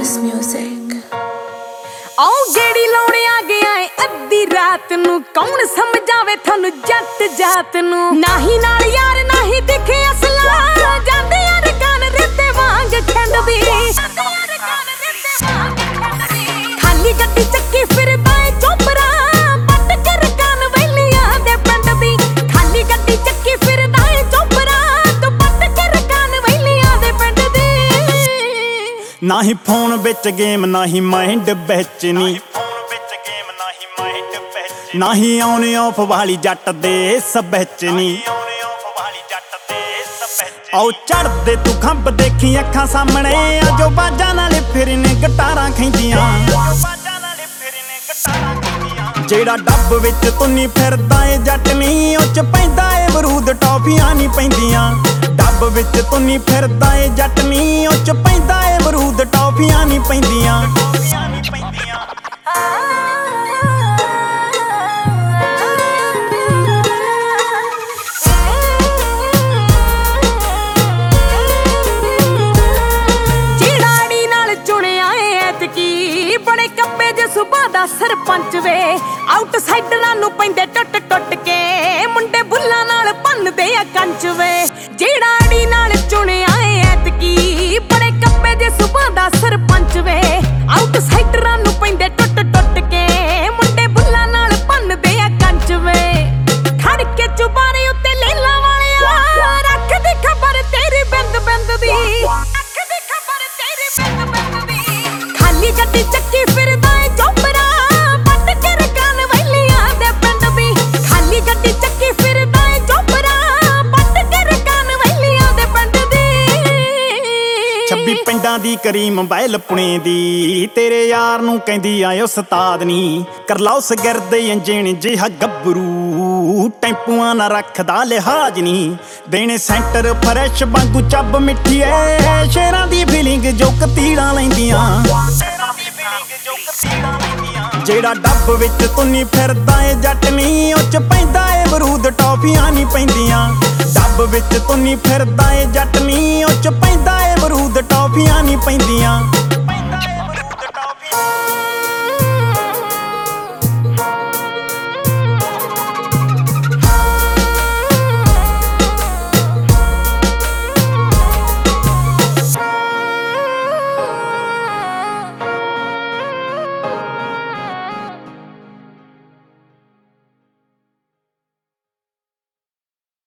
Chorus Music। आओ गेड़ी लाउणे आ गया है अद्धी रात नू, कौन समझावे थानू जट जात नू। नाही नाल यार नाही दिखे असला, जांदे यार कान रेते वांग खंडदी। खाली गड्डी चक्की फिरदा ए चोपरा, पट कर कान वैलियां दे पिंड दी। खाली गड्डी चक्की फिरदा ए चोपरा, तू पट कर कान वैलियां दे पिंड दी। नाही फोन विच गेम नाही माइंड विच नी, नाही ऑन ऑफ वाली जट दे सबच नी। आओ चढ़दे तू खंब देखी अखां सामने, जो बाजां नाल फिरने गिटारां खैंदियां। जेड़ा डब विच तुन्नी फिरदा ए जट नी, ओ च पैंदा ए बरूद टॉफियां नी पैंदियां। डब विच तुन्नी फिरदा ए जट नी, ओ च पैंदा ए बरूद टॉफियां नी पैंदियां। बड़े कब्बे जे सुबह दा सरपंच वे, आउटसाइडरां नू पैंदे टुट टुट के, मुंडे बुल्लां नाल भन्नदे आ कंच वे। जेड़ा आड़ी नाल चुनिया ए ऐतकी, बड़े कब्बे जे सुबह दा सरपंच वे, आउटसाइडरां नू पैंदे टुट टुट के, मुंडे बुल्लां नाल भन्नदे आ कंच वे। खड़ के चुबारे उत्ते लेला वालिया, रख दी खबर तेरी बिंद बिंद दी, रख दी खबर तेरी बिंद बिंद दी। खाली गड्डी चक्की फिरदा ए चोपरा, पट कर कान वैलियां दे पिंड दी। खाली गड्डी चक्की फिरदा ए चोपरा, पट कर कान वैलियां दे पिंड दी। 26 पिंडां दी करीम बैल पुणे दी, तेरे यार नू कहंदी आयो उस्ताद नी। कर लाओ सगिरद इंजण जिहा गब्बरू, टैंपूआं ना रखदा लिहाज नी। देने सेंटर फ्रैश वांगू ਚੱਬ मिठी ऐ, शेरां दी फीलिंग जो कतीड़ां लैंदियां। जेड़ा डब विच तुन्नी फिरदा ए जट नी, ओ च पैंदा ए बरूद टॉफियां नी पैंदियां। डब विच तुन्नी फिरदा ए जट नी, ओ च पैंदा ए बरूद टॉफियां नी पैंदियां।